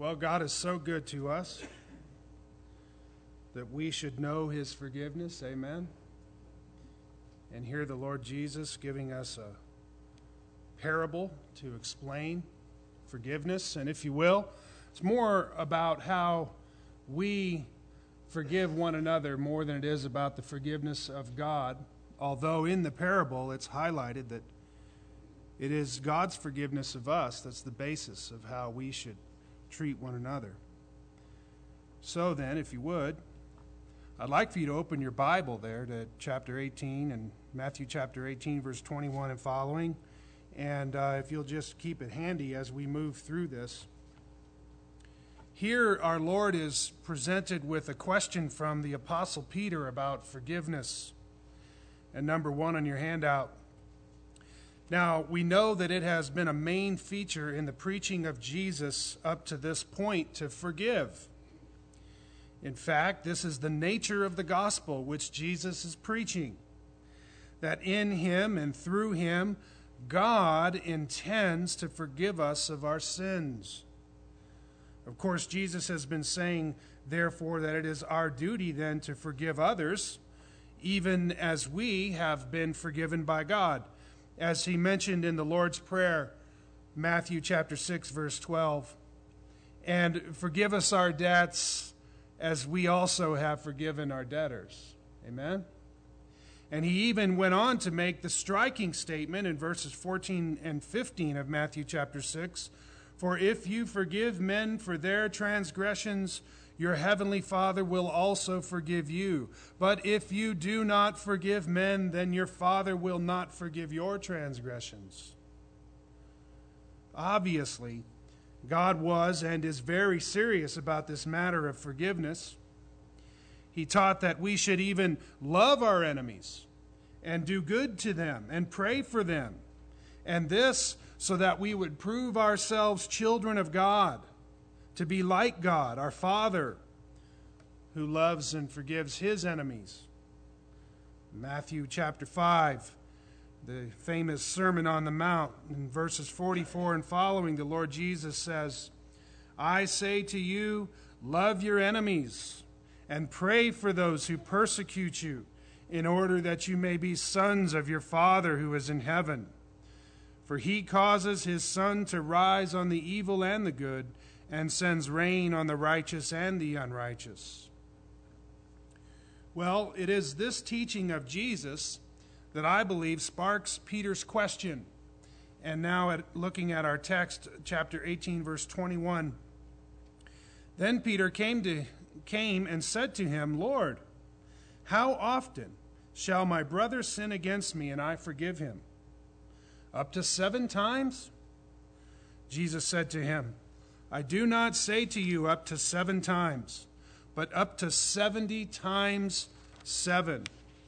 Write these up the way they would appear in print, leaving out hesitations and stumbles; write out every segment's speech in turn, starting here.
Well, God is so good to us that we should know his forgiveness. Amen. And hear the Lord Jesus giving us a parable to explain forgiveness. And if you will, it's more about how we forgive one another more than it is about the forgiveness of God. Although in the parable it's highlighted that it is God's forgiveness of us that's the basis of how we should treat one another. So then, if you would, I'd like for you to open your Bible there to chapter 18 and Matthew chapter 18, verse 21 and following. And if you'll just keep it handy as we move through this. Here our Lord is presented with a question from the Apostle Peter about forgiveness. And number 1 on your handout. Now, we know that it has been a main feature in the preaching of Jesus up to this point to forgive. In fact, this is the nature of the gospel which Jesus is preaching, that in him and through him, God intends to forgive us of our sins. Of course, Jesus has been saying, therefore, that it is our duty then to forgive others, even as we have been forgiven by God. As he mentioned in the Lord's Prayer, Matthew chapter 6, verse 12, and forgive us our debts as we also have forgiven our debtors. Amen? And he even went on to make the striking statement in verses 14 and 15 of Matthew chapter 6, for if you forgive men for their transgressions, your heavenly Father will also forgive you. But if you do not forgive men, then your Father will not forgive your transgressions. Obviously, God was and is very serious about this matter of forgiveness. He taught that we should even love our enemies and do good to them and pray for them. And this so that we would prove ourselves children of God, to be like God, our Father, who loves and forgives his enemies. Matthew chapter 5, the famous Sermon on the Mount, in verses 44 and following, the Lord Jesus says, I say to you, love your enemies, and pray for those who persecute you, in order that you may be sons of your Father who is in heaven. For he causes his sun to rise on the evil and the good, and sends rain on the righteous and the unrighteous. Well, it is this teaching of Jesus that I believe sparks Peter's question. And now looking at our text, chapter 18, verse 21. Then Peter came and said to him, Lord, how often shall my brother sin against me and I forgive him? Up to 7 times? Jesus said to him, I do not say to you up to 7 times, but up to 70 times 7.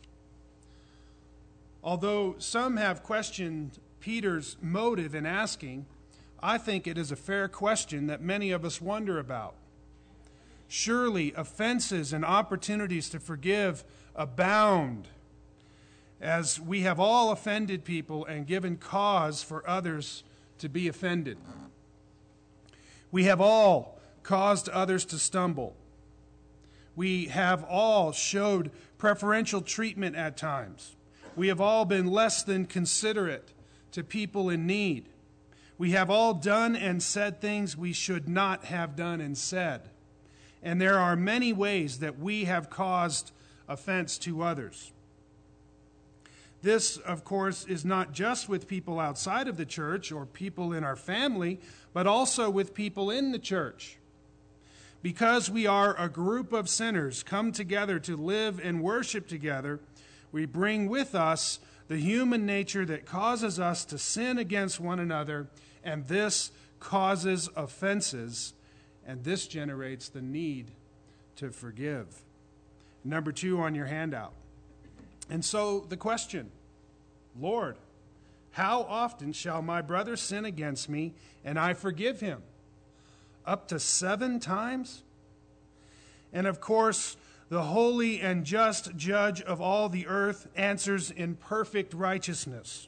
Although some have questioned Peter's motive in asking, I think it is a fair question that many of us wonder about. Surely offenses and opportunities to forgive abound, as we have all offended people and given cause for others to be offended. We have all caused others to stumble. We have all showed preferential treatment at times. We have all been less than considerate to people in need. We have all done and said things we should not have done and said. And there are many ways that we have caused offense to others. This, of course, is not just with people outside of the church or people in our family, but also with people in the church. Because we are a group of sinners come together to live and worship together, we bring with us the human nature that causes us to sin against one another, and this causes offenses, and this generates the need to forgive. Number 2 on your handout. And so the question, Lord, how often shall my brother sin against me and I forgive him? Up to 7 times? And of course, the holy and just judge of all the earth answers in perfect righteousness.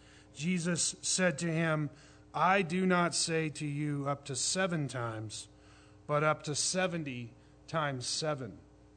Jesus said to him, I do not say to you up to 7 times, but up to 70 times 7.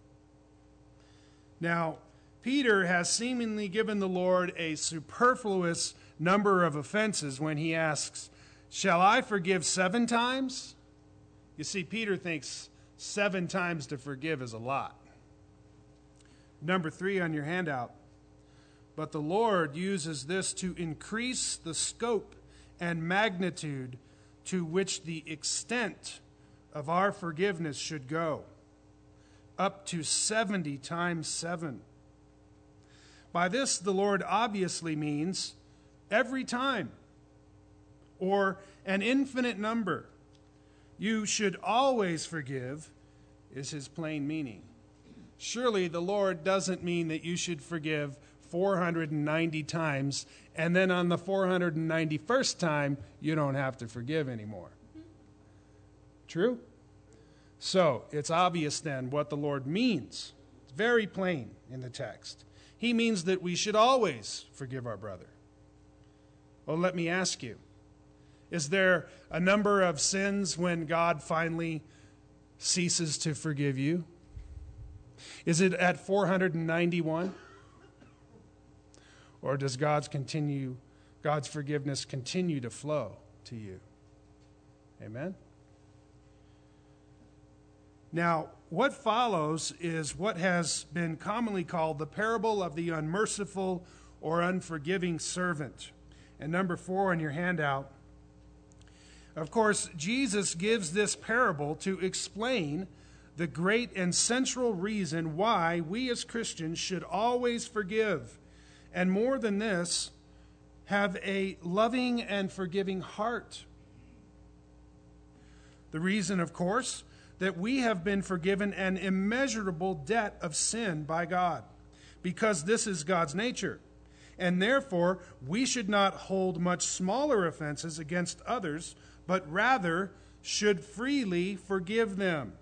Now, Peter has seemingly given the Lord a superfluous number of offenses when he asks, "Shall I forgive 7 times?" You see, Peter thinks 7 times to forgive is a lot. Number 3 on your handout. But the Lord uses this to increase the scope and magnitude to which the extent of our forgiveness should go, up to 70 times 7. By this, the Lord obviously means every time, or an infinite number. You should always forgive, is his plain meaning. Surely the Lord doesn't mean that you should forgive 490 times, and then on the 491st time, you don't have to forgive anymore. True? So, it's obvious then what the Lord means. It's very plain in the text. He means that we should always forgive our brother. Well, let me ask you, is there a number of sins when God finally ceases to forgive you? Is it at 491? Or does God's forgiveness continue to flow to you? Amen? Now, what follows is what has been commonly called the parable of the unmerciful or unforgiving servant. And number 4 on your handout. Of course, Jesus gives this parable to explain the great and central reason why we as Christians should always forgive. And more than this, have a loving and forgiving heart. The reason, of course, that we have been forgiven an immeasurable debt of sin by God, because this is God's nature. And therefore, we should not hold much smaller offenses against others, but rather should freely forgive them.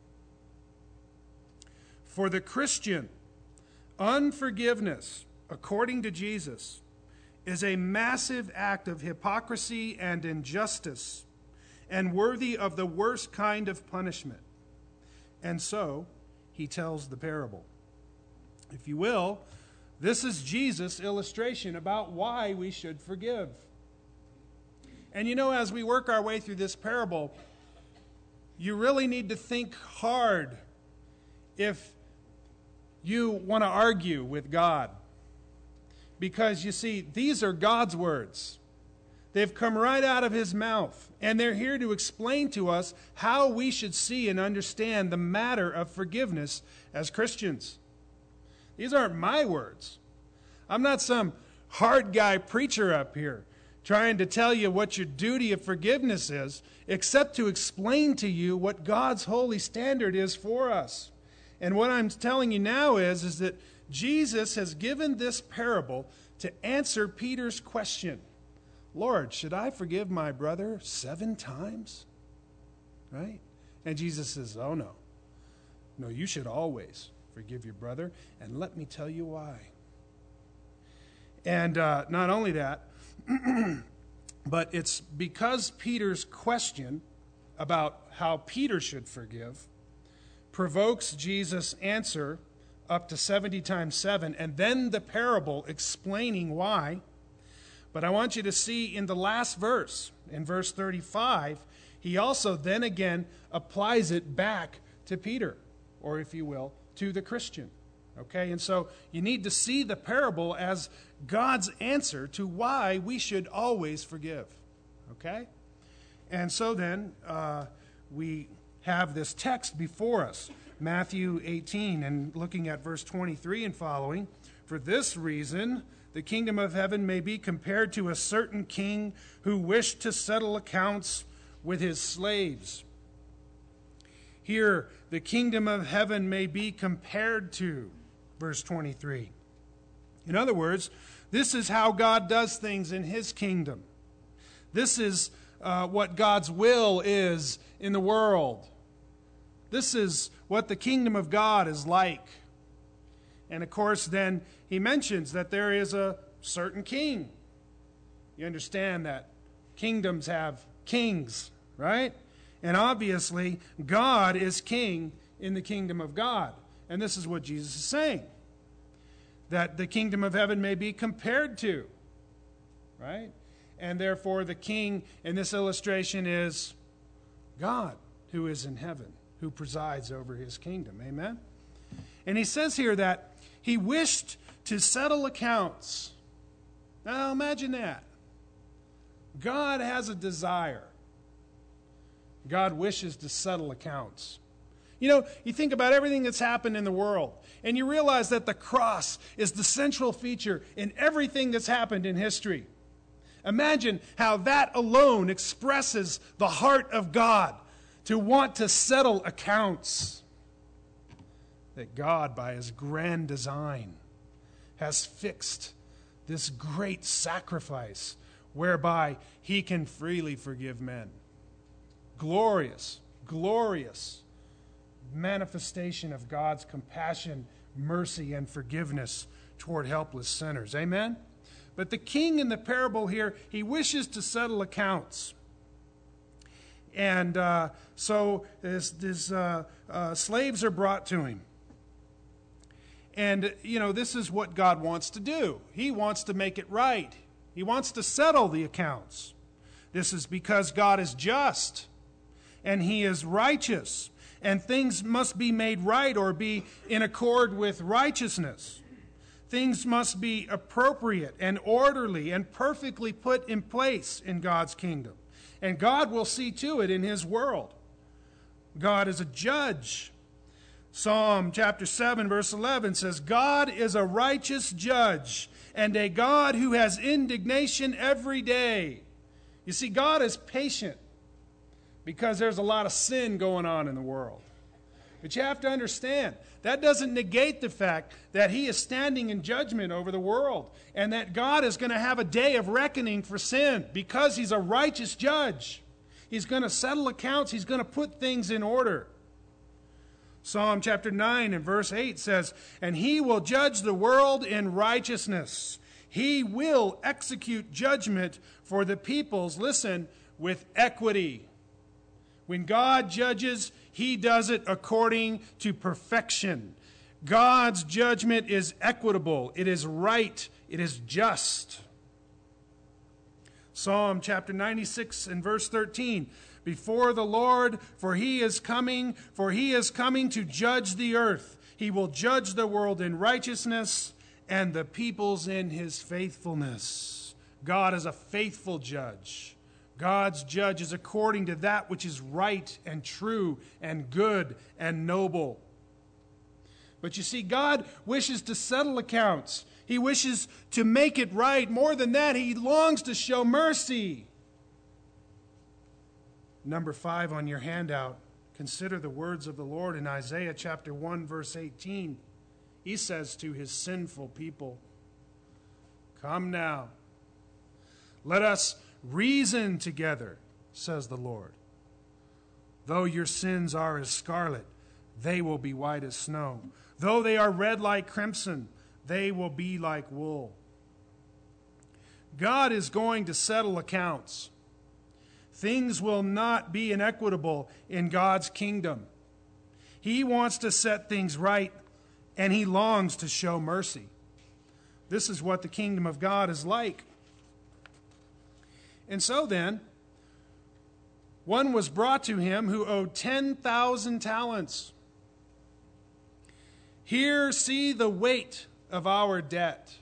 For the Christian, unforgiveness, according to Jesus, is a massive act of hypocrisy and injustice, and worthy of the worst kind of punishment. And so, he tells the parable. If you will, this is Jesus' illustration about why we should forgive. And you know, as we work our way through this parable, you really need to think hard if you want to argue with God. Because you see, these are God's words. They've come right out of his mouth, and they're here to explain to us how we should see and understand the matter of forgiveness as Christians. These aren't my words. I'm not some hard guy preacher up here trying to tell you what your duty of forgiveness is, except to explain to you what God's holy standard is for us. And what I'm telling you now is that Jesus has given this parable to answer Peter's question. Lord, should I forgive my brother 7 times? Right? And Jesus says, oh no. No, you should always forgive your brother, and let me tell you why. And not only that, but it's because Peter's question about how Peter should forgive provokes Jesus' answer up to 70 times 7, and then the parable explaining why. But I want you to see in the last verse, in verse 35, he also then again applies it back to Peter, or if you will, to the Christian. Okay, and so you need to see the parable as God's answer to why we should always forgive. Okay? And so then we have this text before us, Matthew 18, and looking at verse 23 and following. For this reason, the kingdom of heaven may be compared to a certain king who wished to settle accounts with his slaves. Here, the kingdom of heaven may be compared to, verse 23. In other words, this is how God does things in his kingdom. This is what God's will is in the world. This is what the kingdom of God is like. And of course, then he mentions that there is a certain king. You understand that kingdoms have kings, right? And obviously, God is king in the kingdom of God. And this is what Jesus is saying, that the kingdom of heaven may be compared to, right? And therefore, the king in this illustration is God, who is in heaven, who presides over his kingdom. Amen? And he says here that he wished to settle accounts. Now, imagine that. God has a desire. God wishes to settle accounts. You know, you think about everything that's happened in the world, and you realize that the cross is the central feature in everything that's happened in history. Imagine how that alone expresses the heart of God to want to settle accounts. That God, by his grand design, has fixed this great sacrifice whereby he can freely forgive men. Glorious, glorious manifestation of God's compassion, mercy, and forgiveness toward helpless sinners. Amen? But the king in the parable here, he wishes to settle accounts. And so slaves are brought to him. And, you know, this is what God wants to do. He wants to make it right. He wants to settle the accounts. This is because God is just and he is righteous. And things must be made right or be in accord with righteousness. Things must be appropriate and orderly and perfectly put in place in God's kingdom. And God will see to it in his world. God is a judge. Psalm chapter 7 verse 11 says, God is a righteous judge and a God who has indignation every day. You see, God is patient because there's a lot of sin going on in the world. But you have to understand, that doesn't negate the fact that he is standing in judgment over the world and that God is going to have a day of reckoning for sin because he's a righteous judge. He's going to settle accounts. He's going to put things in order. Psalm chapter 9 and verse 8 says, and he will judge the world in righteousness. He will execute judgment for the peoples, listen, with equity. When God judges, he does it according to perfection. God's judgment is equitable. It is right. It is just. Psalm chapter 96 and verse 13. Before the Lord, for he is coming to judge the earth. He will judge the world in righteousness and the peoples in his faithfulness. God is a faithful judge. God's judge is according to that which is right and true and good and noble. But you see, God wishes to settle accounts. He wishes to make it right. More than that, he longs to show mercy. Number 5 on your handout, consider the words of the Lord in Isaiah chapter 1, verse 18. He says to his sinful people, come now, let us reason together, says the Lord. Though your sins are as scarlet, they will be white as snow. Though they are red like crimson, they will be like wool. God is going to settle accounts. Things will not be inequitable in God's kingdom. He wants to set things right, and he longs to show mercy. This is what the kingdom of God is like. And so then, one was brought to him who owed 10,000 talents. Here, see the weight of our debt.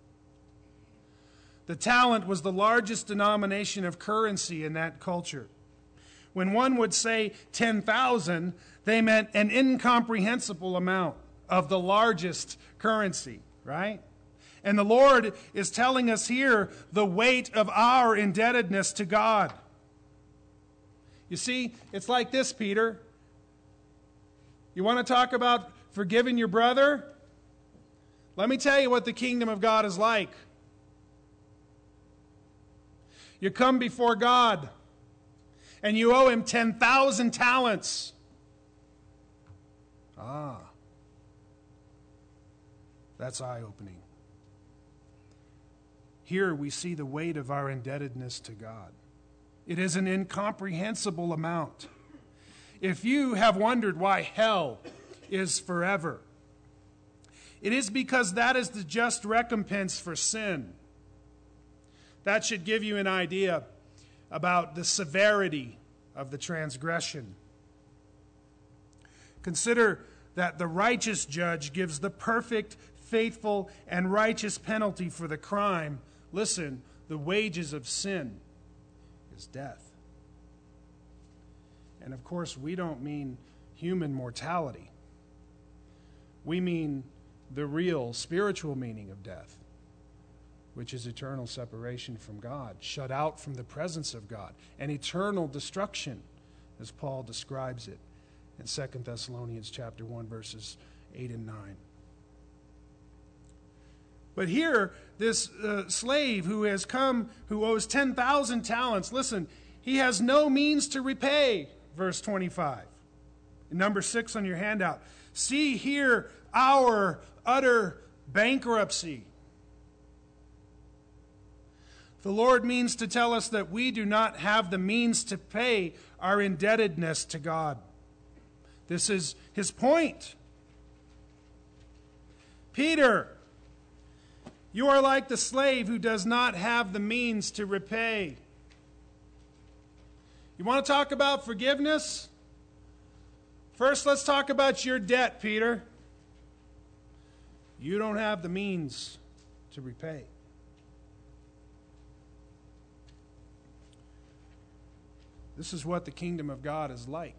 The talent was the largest denomination of currency in that culture. When one would say 10,000, they meant an incomprehensible amount of the largest currency, right? And the Lord is telling us here the weight of our indebtedness to God. You see, it's like this, Peter. You want to talk about forgiving your brother? Let me tell you what the kingdom of God is like. You come before God, and you owe him 10,000 talents. That's eye-opening. Here we see the weight of our indebtedness to God. It is an incomprehensible amount. if you have wondered why hell is forever, it is because that is the just recompense for sin. That should give you an idea about the severity of the transgression. Consider that the righteous judge gives the perfect, faithful, and righteous penalty for the crime. Listen, the wages of sin is death. And of course, we don't mean human mortality. We mean the real spiritual meaning of death, which is eternal separation from God, shut out from the presence of God, and eternal destruction, as Paul describes it in 2 Thessalonians chapter 1, verses 8 and 9. But here, this slave who has come, who owes 10,000 talents, listen, he has no means to repay, verse 25. Number 6 on your handout. See here our utter bankruptcy. The Lord means to tell us that we do not have the means to pay our indebtedness to God. This is his point. Peter, you are like the slave who does not have the means to repay. You want to talk about forgiveness? First, let's talk about your debt, Peter. You don't have the means to repay. This is what the kingdom of God is like.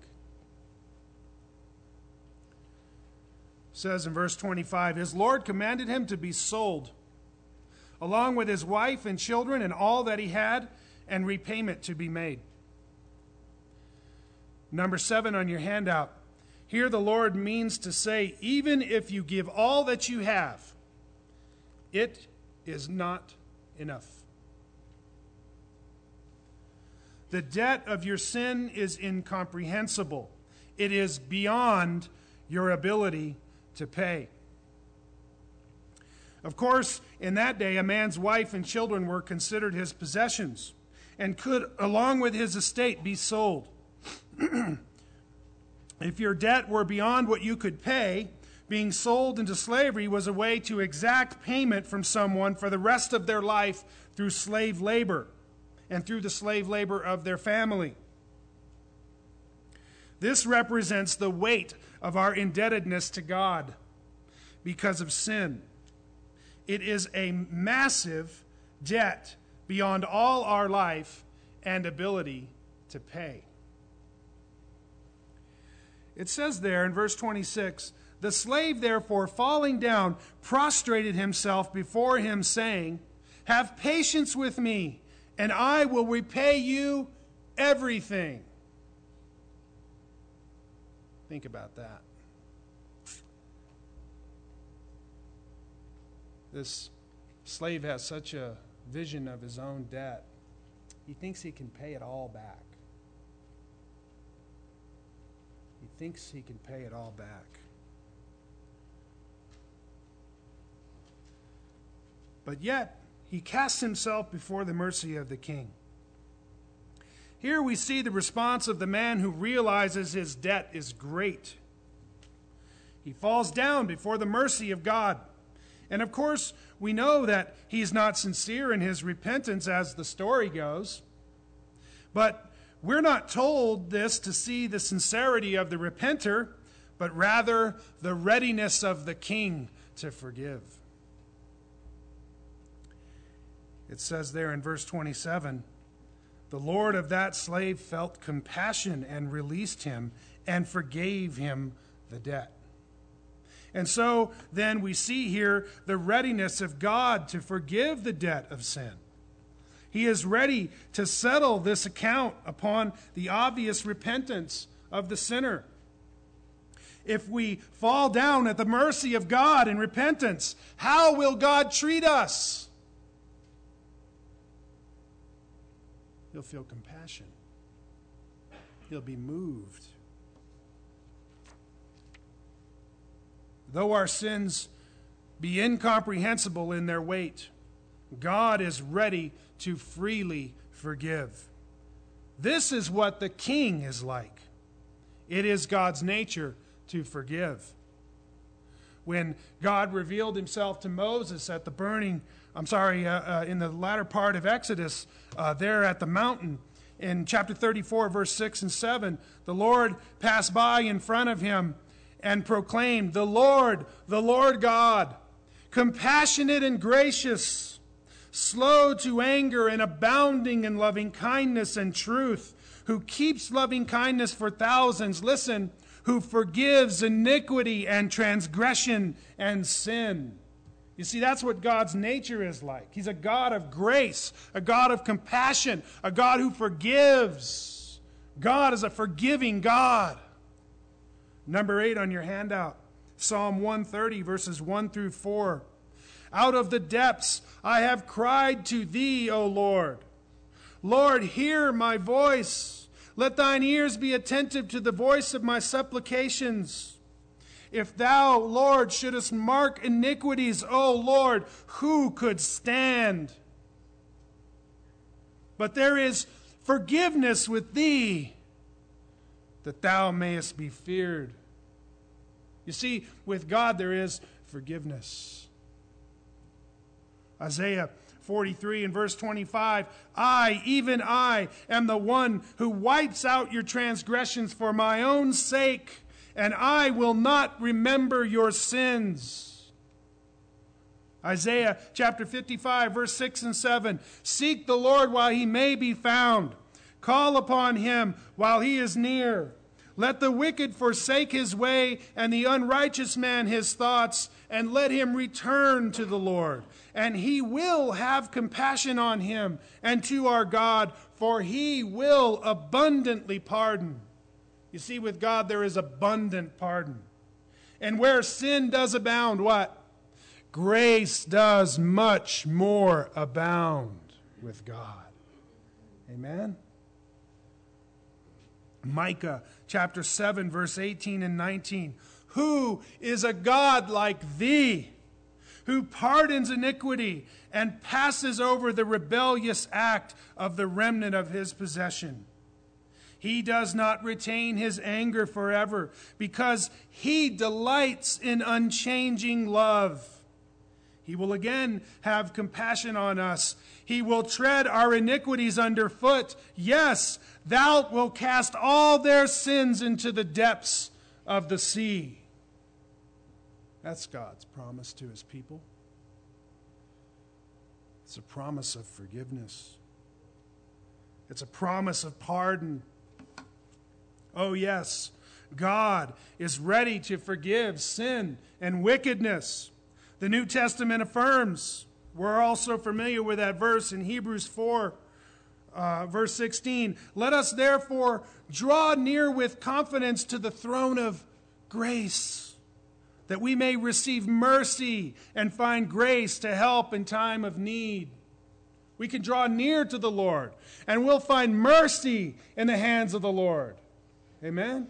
It says in verse 25, his Lord commanded him to be sold, along with his wife and children and all that he had, and repayment to be made. Number 7 on your handout. Here the Lord means to say, even if you give all that you have, it is not enough. The debt of your sin is incomprehensible. It is beyond your ability to pay. Of course, in that day, a man's wife and children were considered his possessions and could, along with his estate, be sold. If your debt were beyond what you could pay, being sold into slavery was a way to exact payment from someone for the rest of their life through slave labor and through the slave labor of their family. This represents the weight of our indebtedness to God because of sin. It is a massive debt beyond all our life and ability to pay. It says there in verse 26, the slave therefore falling down prostrated himself before him, saying, have patience with me, and I will repay you everything. Think about that. This slave has such a vision of his own debt. He thinks he can pay it all back. He thinks he can pay it all back. But yet, he casts himself before the mercy of the king. Here we see the response of the man who realizes his debt is great. He falls down before the mercy of God. And of course, we know that he's not sincere in his repentance as the story goes. But we're not told this to see the sincerity of the repenter, but rather the readiness of the king to forgive. It says there in verse 27, the Lord of that slave felt compassion and released him and forgave him the debt. And so then we see here the readiness of God to forgive the debt of sin. He is ready to settle this account upon the obvious repentance of the sinner. If we fall down at the mercy of God in repentance, how will God treat us? He'll feel compassion. He'll be moved. Though our sins be incomprehensible in their weight, God is ready to freely forgive. This is what the king is like. It is God's nature to forgive. When God revealed himself to Moses at the in the latter part of Exodus, there at the mountain, in chapter 34, verse 6 and 7, the Lord passed by in front of him and proclaimed, the Lord God, compassionate and gracious, slow to anger and abounding in loving kindness and truth, who keeps loving kindness for thousands. Listen, who forgives iniquity and transgression and sin. You see, that's what God's nature is like. He's a God of grace, a God of compassion, a God who forgives. God is a forgiving God. Number 8 on your handout, Psalm 130, verses 1 through 4. Out of the depths I have cried to thee, O Lord. Lord, hear my voice. Let thine ears be attentive to the voice of my supplications. If thou, Lord, shouldest mark iniquities, O Lord, who could stand? But there is forgiveness with thee, that thou mayest be feared. You see, with God there is forgiveness. Isaiah 43 and verse 25, I, even I, am the one who wipes out your transgressions for my own sake, and I will not remember your sins. Isaiah chapter 55, verse 6 and 7, seek the Lord while he may be found. Call upon him while he is near. Let the wicked forsake his way, and the unrighteous man his thoughts, and let him return to the Lord. And he will have compassion on him and to our God, for he will abundantly pardon. You see, with God there is abundant pardon. And where sin does abound, what? Grace does much more abound with God. Amen? Micah chapter 7, verse 18 and 19. Who is a God like thee, who pardons iniquity and passes over the rebellious act of the remnant of his possession? He does not retain his anger forever, because he delights in unchanging love. He will again have compassion on us. He will tread our iniquities underfoot. Yes, thou wilt cast all their sins into the depths of the sea. That's God's promise to his people. It's a promise of forgiveness. It's a promise of pardon. Oh yes, God is ready to forgive sin and wickedness. The New Testament affirms, we're also familiar with that verse in Hebrews 4, verse 16. Let us therefore draw near with confidence to the throne of grace, that we may receive mercy and find grace to help in time of need. We can draw near to the Lord, and we'll find mercy in the hands of the Lord. Amen?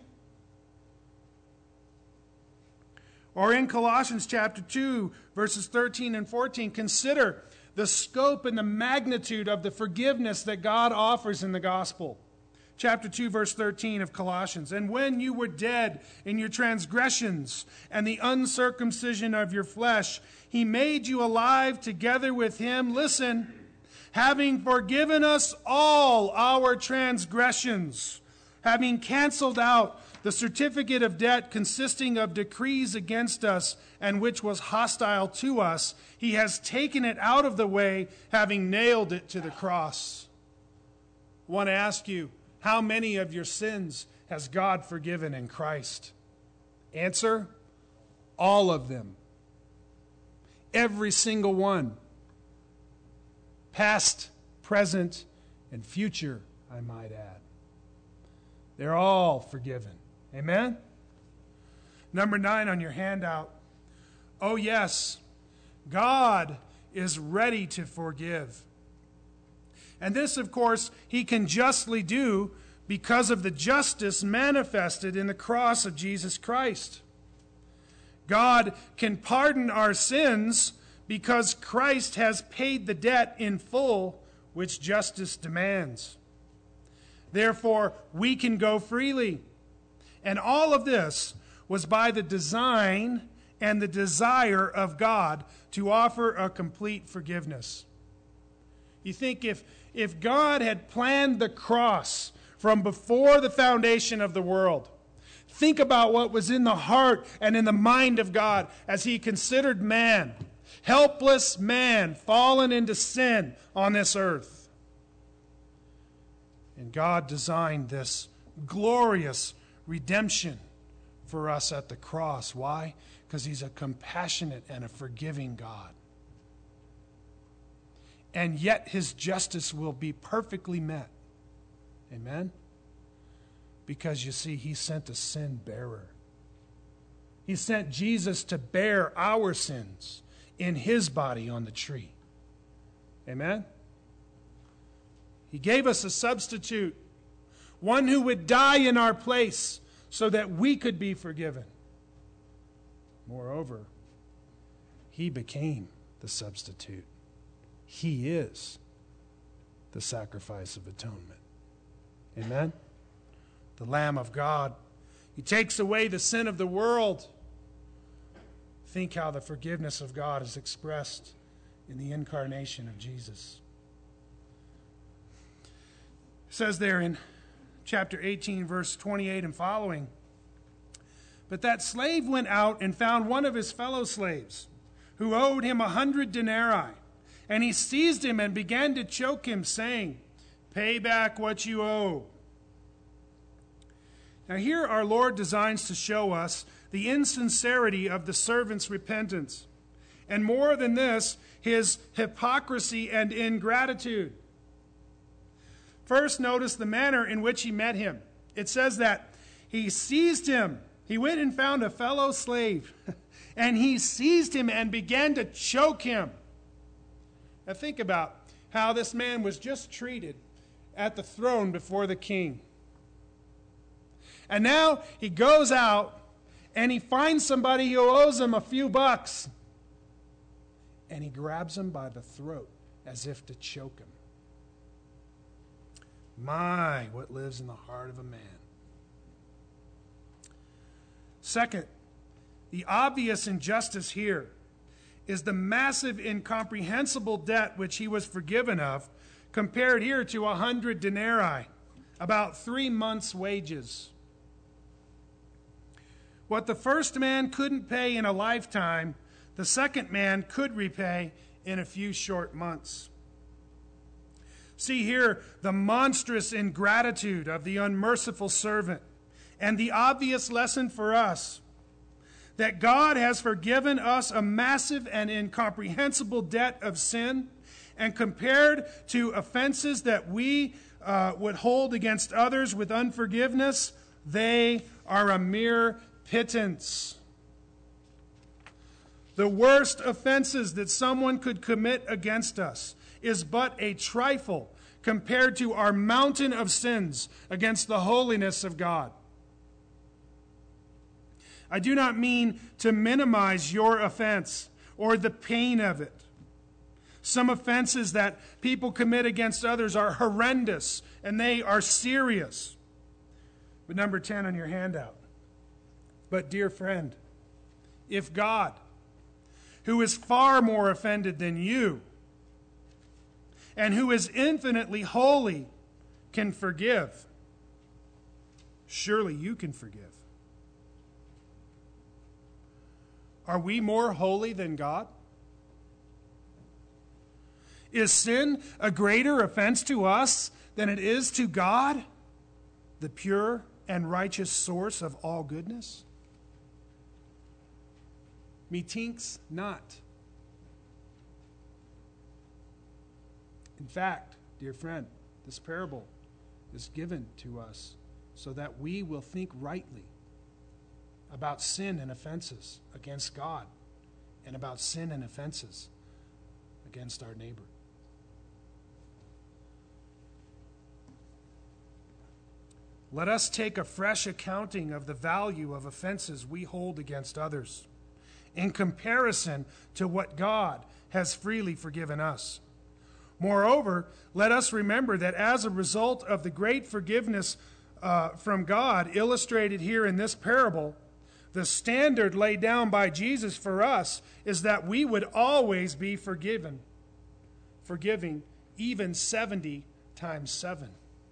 Or in Colossians chapter 2, verses 13 and 14, consider the scope and the magnitude of the forgiveness that God offers in the gospel. Chapter 2, verse 13 of Colossians. And when you were dead in your transgressions and the uncircumcision of your flesh, he made you alive together with him. Listen, having forgiven us all our transgressions, having canceled out the certificate of debt consisting of decrees against us and which was hostile to us, he has taken it out of the way, having nailed it to the cross. I want to ask you, how many of your sins has God forgiven in Christ? Answer, all of them. Every single one. Past, present, and future, I might add. They're all forgiven. Amen? Number 9 on your handout. Oh yes, God is ready to forgive. And this, of course, he can justly do because of the justice manifested in the cross of Jesus Christ. God can pardon our sins because Christ has paid the debt in full which justice demands. Therefore, we can go freely. And all of this was by the design and the desire of God to offer a complete forgiveness. You think if God had planned the cross from before the foundation of the world, think about what was in the heart and in the mind of God as he considered man, helpless man, fallen into sin on this earth. And God designed this glorious redemption for us at the cross. Why? Because he's a compassionate and a forgiving God. And yet his justice will be perfectly met. Amen? Because you see, he sent a sin bearer. He sent Jesus to bear our sins in his body on the tree. Amen? He gave us a substitute, one who would die in our place so that we could be forgiven. Moreover, he became the substitute. He is the sacrifice of atonement. Amen? The Lamb of God. He takes away the sin of the world. Think how the forgiveness of God is expressed in the incarnation of Jesus. It says there in chapter 18, verse 28 and following, "But that slave went out and found one of his fellow slaves, who owed him 100 denarii. And he seized him and began to choke him, saying, 'Pay back what you owe.'" Now here our Lord designs to show us the insincerity of the servant's repentance. And more than this, his hypocrisy and ingratitude. First, notice the manner in which he met him. It says that he seized him. He went and found a fellow slave, and he seized him and began to choke him. Now think about how this man was just treated at the throne before the king. And now he goes out and he finds somebody who owes him a few bucks. And he grabs him by the throat as if to choke him. My, what lives in the heart of a man. Second, the obvious injustice here is the massive, incomprehensible debt which he was forgiven of, compared here to 100 denarii, about 3 months' wages. What the first man couldn't pay in a lifetime, the second man could repay in a few short months. See here the monstrous ingratitude of the unmerciful servant, and the obvious lesson for us that God has forgiven us a massive and incomprehensible debt of sin, and compared to offenses that we would hold against others with unforgiveness, they are a mere pittance. The worst offenses that someone could commit against us is but a trifle compared to our mountain of sins against the holiness of God. I do not mean to minimize your offense or the pain of it. Some offenses that people commit against others are horrendous and they are serious. But number 10 on your handout. But dear friend, if God, who is far more offended than you, and who is infinitely holy, can forgive, surely you can forgive. Are we more holy than God? Is sin a greater offense to us than it is to God, the pure and righteous source of all goodness? Methinks not. In fact, dear friend, this parable is given to us so that we will think rightly about sin and offenses against God and about sin and offenses against our neighbor. Let us take a fresh accounting of the value of offenses we hold against others in comparison to what God has freely forgiven us. Moreover, let us remember that as a result of the great forgiveness from God illustrated here in this parable, the standard laid down by Jesus for us is that we would always be forgiving even 70 times 7.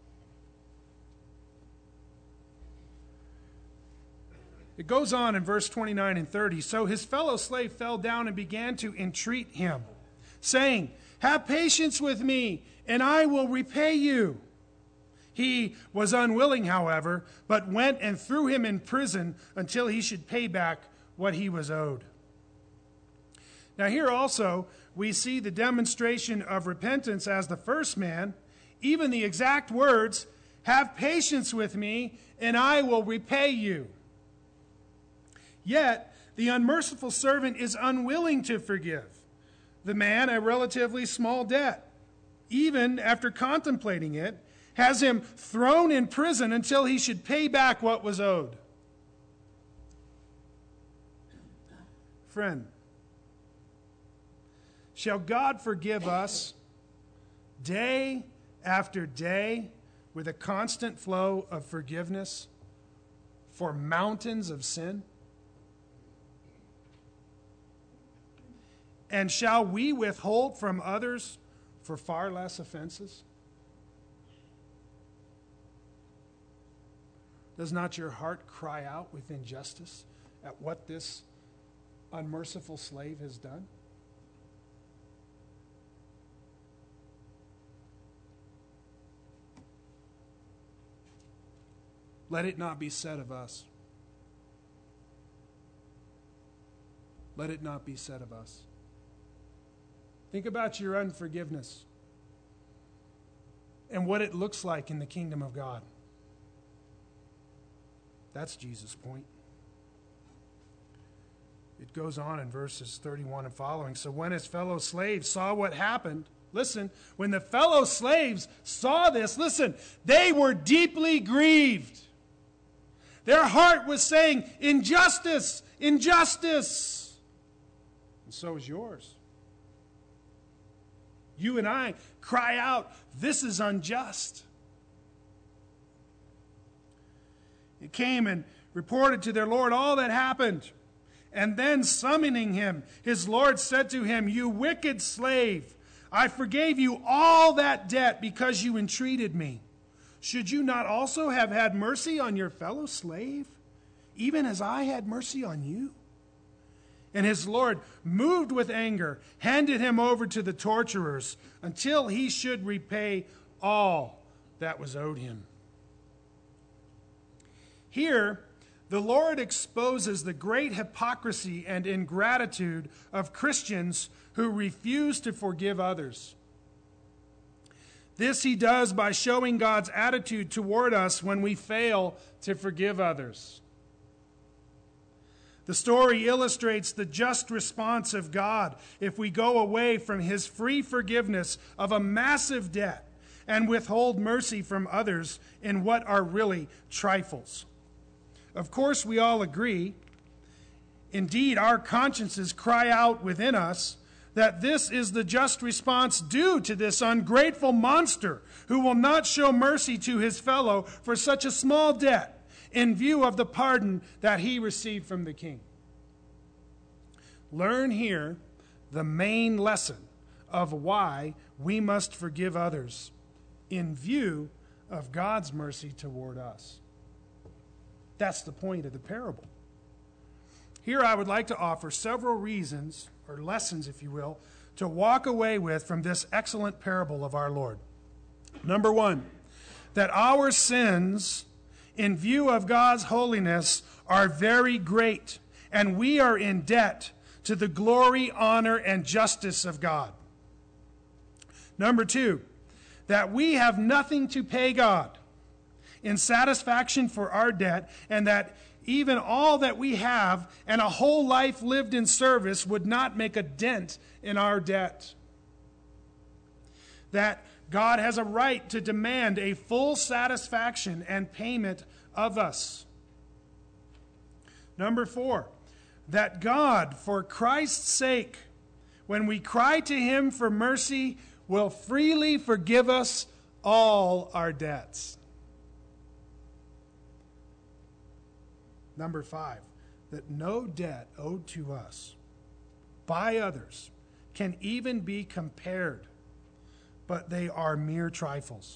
It goes on in verse 29 and 30. So his fellow slave fell down and began to entreat him, saying, "Have patience with me, and I will repay you." He was unwilling, however, but went and threw him in prison until he should pay back what he was owed. Now here also we see the demonstration of repentance as the first man, even the exact words, "Have patience with me, and I will repay you." Yet the unmerciful servant is unwilling to forgive the man a relatively small debt. Even after contemplating it, has him thrown in prison until he should pay back what was owed. Friend, shall God forgive us day after day with a constant flow of forgiveness for mountains of sin? And shall we withhold from others for far less offenses? Does not your heart cry out with injustice at what this unmerciful slave has done? Let it not be said of us. Let it not be said of us. Think about your unforgiveness and what it looks like in the kingdom of God. That's Jesus' point. It goes on in verses 31 and following. So when his fellow slaves saw what happened, listen, when the fellow slaves saw this, listen, they were deeply grieved. Their heart was saying, "Injustice, injustice." And so is yours. You and I cry out, "This is unjust." It came and reported to their Lord all that happened. And then summoning him, his Lord said to him, "You wicked slave, I forgave you all that debt because you entreated me. Should you not also have had mercy on your fellow slave, even as I had mercy on you?" And his Lord, moved with anger, handed him over to the torturers until he should repay all that was owed him. Here, the Lord exposes the great hypocrisy and ingratitude of Christians who refuse to forgive others. This he does by showing God's attitude toward us when we fail to forgive others. The story illustrates the just response of God if we go away from his free forgiveness of a massive debt and withhold mercy from others in what are really trifles. Of course, we all agree, indeed, our consciences cry out within us that this is the just response due to this ungrateful monster who will not show mercy to his fellow for such a small debt in view of the pardon that he received from the king. Learn here the main lesson of why we must forgive others in view of God's mercy toward us. That's the point of the parable. Here I would like to offer several reasons, or lessons if you will, to walk away with from this excellent parable of our Lord. Number one, that our sins in view of God's holiness are very great, and we are in debt to the glory, honor, and justice of God. Number two, that we have nothing to pay God in satisfaction for our debt, and that even all that we have and a whole life lived in service would not make a dent in our debt. That God has a right to demand a full satisfaction and payment of us. Number four, that God, for Christ's sake, when we cry to him for mercy, will freely forgive us all our debts. number 5, that no debt owed to us by others can even be compared, but they are mere trifles.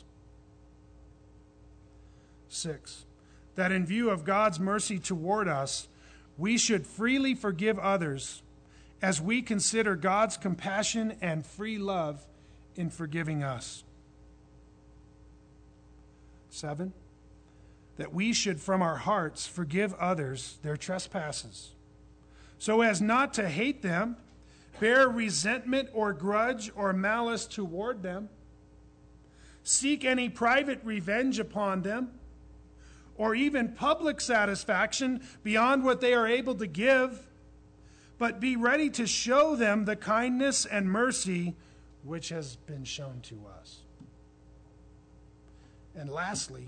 6, that in view of God's mercy toward us, we should freely forgive others as we consider God's compassion and free love in forgiving us. 7, that we should from our hearts forgive others their trespasses, so as not to hate them, bear resentment or grudge or malice toward them, seek any private revenge upon them, or even public satisfaction beyond what they are able to give, but be ready to show them the kindness and mercy which has been shown to us. And lastly,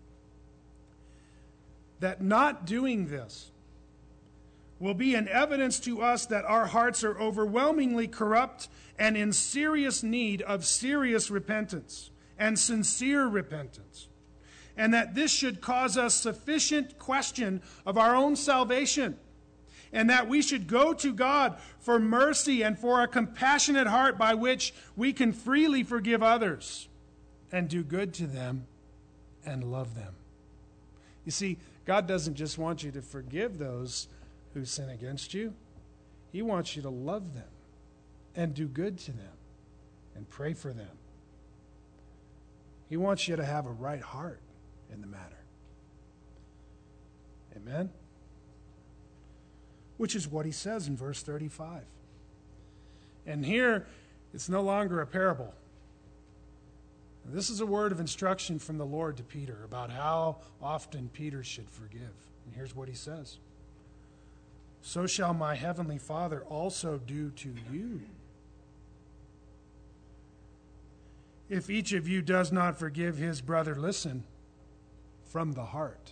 that not doing this will be an evidence to us that our hearts are overwhelmingly corrupt and in serious need of serious repentance and sincere repentance, and that this should cause us sufficient question of our own salvation, and that we should go to God for mercy and for a compassionate heart by which we can freely forgive others and do good to them and love them. You see, God doesn't just want you to forgive those who sin against you. He wants you to love them and do good to them and pray for them. He wants you to have a right heart in the matter. Amen? Which is what he says in verse 35. And here, it's no longer a parable. This is a word of instruction from the Lord to Peter about how often Peter should forgive. And here's what he says. So shall my heavenly Father also do to you, if each of you does not forgive his brother, listen, from the heart.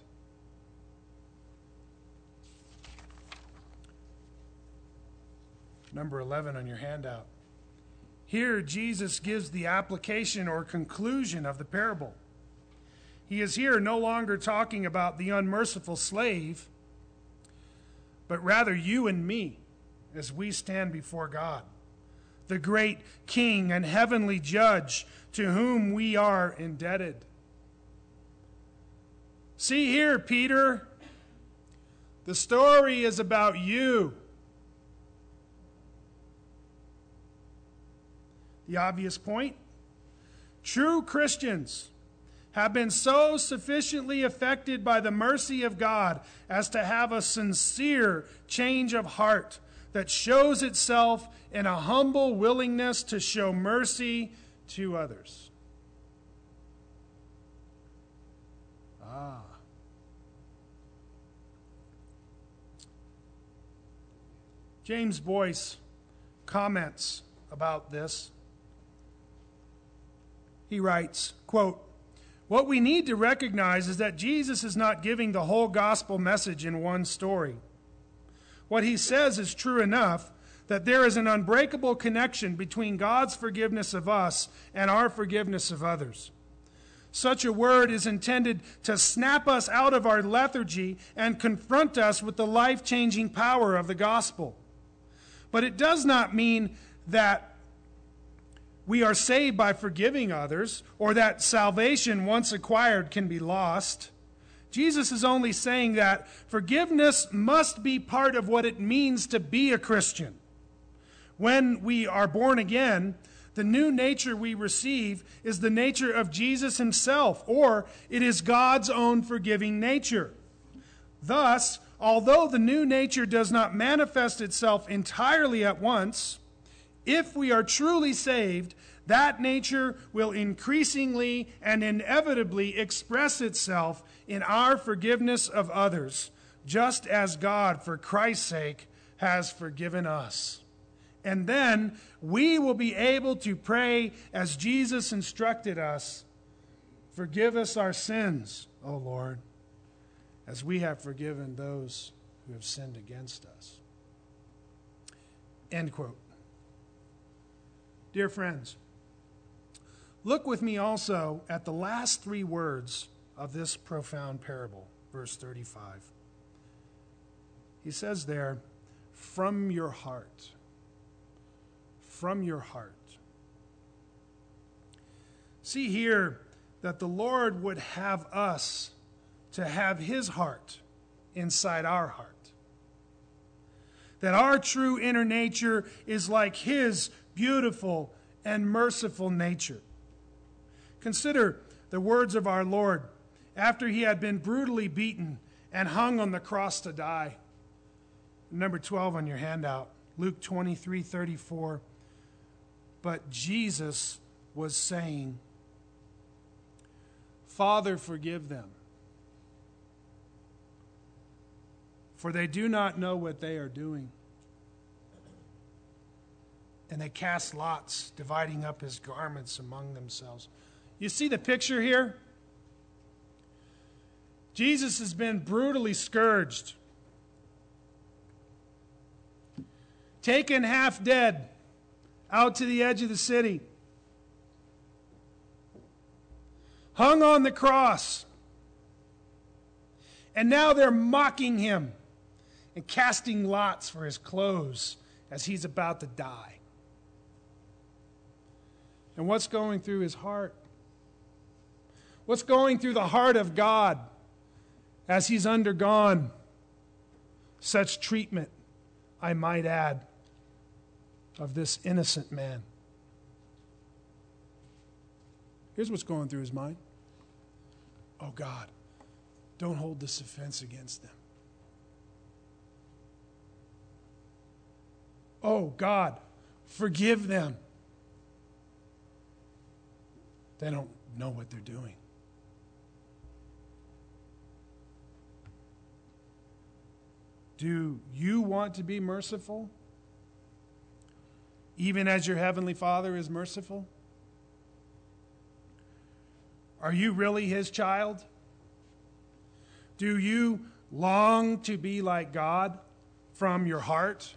Number 11 on your handout. Here, Jesus gives the application or conclusion of the parable. He is here no longer talking about the unmerciful slave, but rather you and me as we stand before God, the great King and heavenly Judge to whom we are indebted. See here, Peter, the story is about you. The obvious point: true Christians have been so sufficiently affected by the mercy of God as to have a sincere change of heart that shows itself in a humble willingness to show mercy to others. James Boyce comments about this. He writes, quote, "What we need to recognize is that Jesus is not giving the whole gospel message in one story. What he says is true enough, that there is an unbreakable connection between God's forgiveness of us and our forgiveness of others. Such a word is intended to snap us out of our lethargy and confront us with the life-changing power of the gospel. But it does not mean that we are saved by forgiving others, or that salvation once acquired can be lost. Jesus is only saying that forgiveness must be part of what it means to be a Christian. When we are born again, the new nature we receive is the nature of Jesus himself, or it is God's own forgiving nature. Thus, although the new nature does not manifest itself entirely at once, if we are truly saved, that nature will increasingly and inevitably express itself in our forgiveness of others, just as God, for Christ's sake, has forgiven us. And then we will be able to pray as Jesus instructed us, "Forgive us our sins, O Lord, as we have forgiven those who have sinned against us." End quote. Dear friends, look with me also at the last three words of this profound parable, verse 35. He says there, from your heart. From your heart. See here that the Lord would have us to have his heart inside our heart. That our true inner nature is like his beautiful and merciful nature. Consider the words of our Lord after he had been brutally beaten and hung on the cross to die. Number 12 on your handout, Luke 23:34. But Jesus was saying, Father, forgive them, for they do not know what they are doing. And they cast lots, dividing up his garments among themselves. You see the picture here? Jesus has been brutally scourged, taken half dead out to the edge of the city, hung on the cross, and now they're mocking him and casting lots for his clothes as he's about to die. And what's going through his heart? What's going through the heart of God as he's undergone such treatment, I might add, of this innocent man? Here's what's going through his mind. Oh God, don't hold this offense against them. Oh God, forgive them. They don't know what they're doing. Do you want to be merciful, even as your heavenly Father is merciful? Are you really his child? Do you long to be like God from your heart?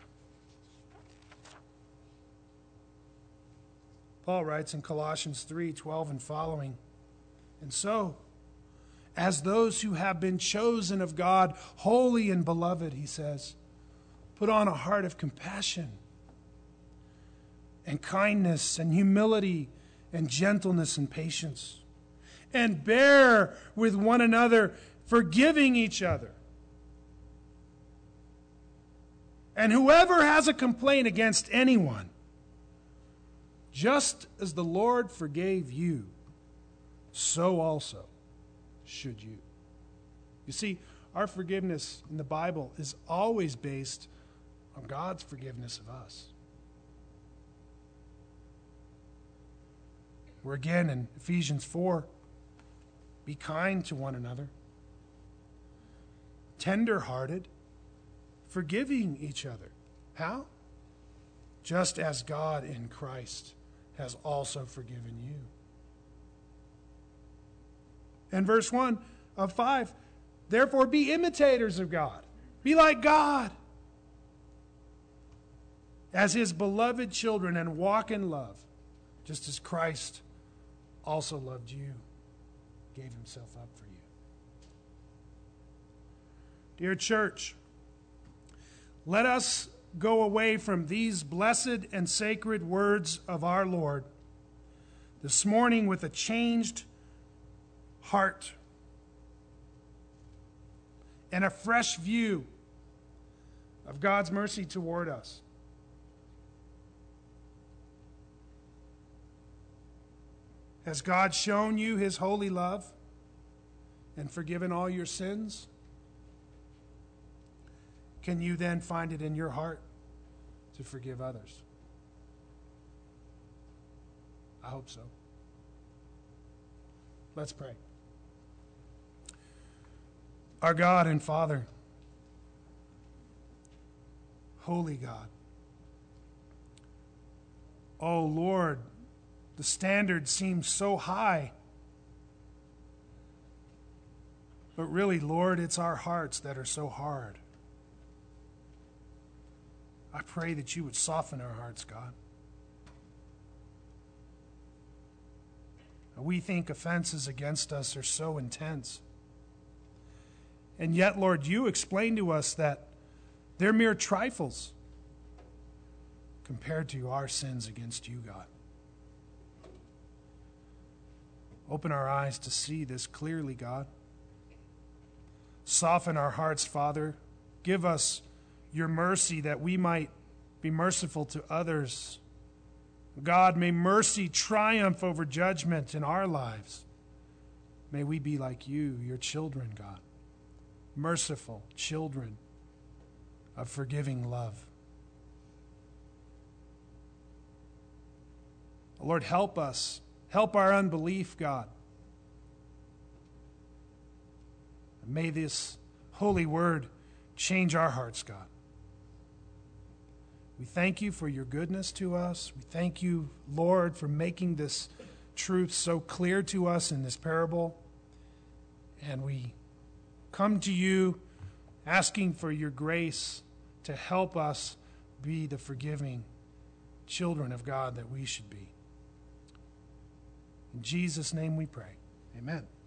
Paul writes in Colossians 3:12 and following, and so, as those who have been chosen of God, holy and beloved, he says, put on a heart of compassion and kindness and humility and gentleness and patience, and bear with one another, forgiving each other. And whoever has a complaint against anyone, just as the Lord forgave you, so also should you. You see, our forgiveness in the Bible is always based on God's forgiveness of us. We're again in Ephesians 4. Be kind to one another, tender-hearted, forgiving each other. How? Just as God in Christ has also forgiven you. And verse 1 of 5, therefore be imitators of God. Be like God as his beloved children, and walk in love, just as Christ also loved you, gave himself up for you. Dear church, let us go away from these blessed and sacred words of our Lord this morning with a changed heart and a fresh view of God's mercy toward us. Has God shown you his holy love and forgiven all your sins? Can you then find it in your heart to forgive others? I hope so. Let's pray. Our God and Father, holy God, oh Lord, the standard seems so high. But really, Lord, it's our hearts that are so hard. I pray that you would soften our hearts, God. We think offenses against us are so intense. And yet, Lord, you explain to us that They're mere trifles compared to our sins against you, God. Open our eyes to see this clearly, God. Soften our hearts, Father. Give us your mercy that we might be merciful to others. God, may mercy triumph over judgment in our lives. May we be like you, your children, God. Merciful children of forgiving love. Lord, help us. Help our unbelief, God. And may this holy word change our hearts, God. We thank you for your goodness to us. We thank you, Lord, for making this truth so clear to us in this parable. And we come to you asking for your grace to help us be the forgiving children of God that we should be. In Jesus' name we pray. Amen.